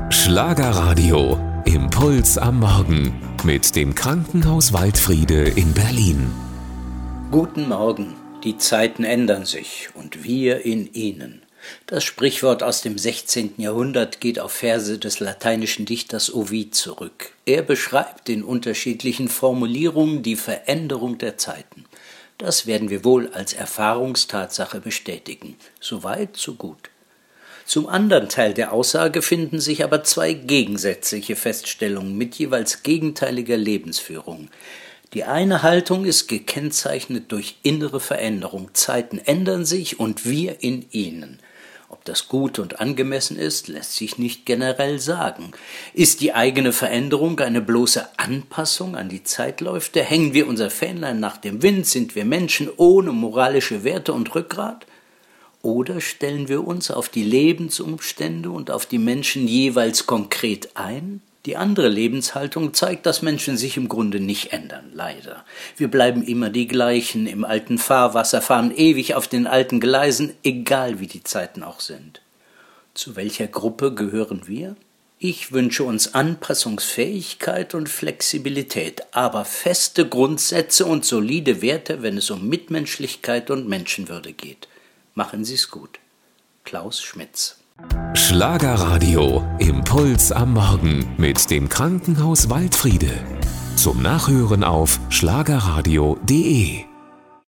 Schlagerradio, Impuls am Morgen mit dem Krankenhaus Waldfriede in Berlin. Guten Morgen, die Zeiten ändern sich und wir in ihnen. Das Sprichwort aus dem 16. Jahrhundert geht auf Verse des lateinischen Dichters Ovid zurück. Er beschreibt in unterschiedlichen Formulierungen die Veränderung der Zeiten. Das werden wir wohl als Erfahrungstatsache bestätigen. Soweit, so gut. Zum anderen Teil der Aussage finden sich aber zwei gegensätzliche Feststellungen mit jeweils gegenteiliger Lebensführung. Die eine Haltung ist gekennzeichnet durch innere Veränderung. Zeiten ändern sich und wir in ihnen. Ob das gut und angemessen ist, lässt sich nicht generell sagen. Ist die eigene Veränderung eine bloße Anpassung an die Zeitläufe? Hängen wir unser Fähnlein nach dem Wind? Sind wir Menschen ohne moralische Werte und Rückgrat? Oder stellen wir uns auf die Lebensumstände und auf die Menschen jeweils konkret ein? Die andere Lebenshaltung zeigt, dass Menschen sich im Grunde nicht ändern, leider. Wir bleiben immer die gleichen, im alten Fahrwasser, fahren ewig auf den alten Gleisen, egal wie die Zeiten auch sind. Zu welcher Gruppe gehören wir? Ich wünsche uns Anpassungsfähigkeit und Flexibilität, aber feste Grundsätze und solide Werte, wenn es um Mitmenschlichkeit und Menschenwürde geht. Machen Sie's gut. Klaus Schmitz. Schlagerradio, Impuls am Morgen mit dem Krankenhaus Waldfriede. Zum Nachhören auf schlagerradio.de.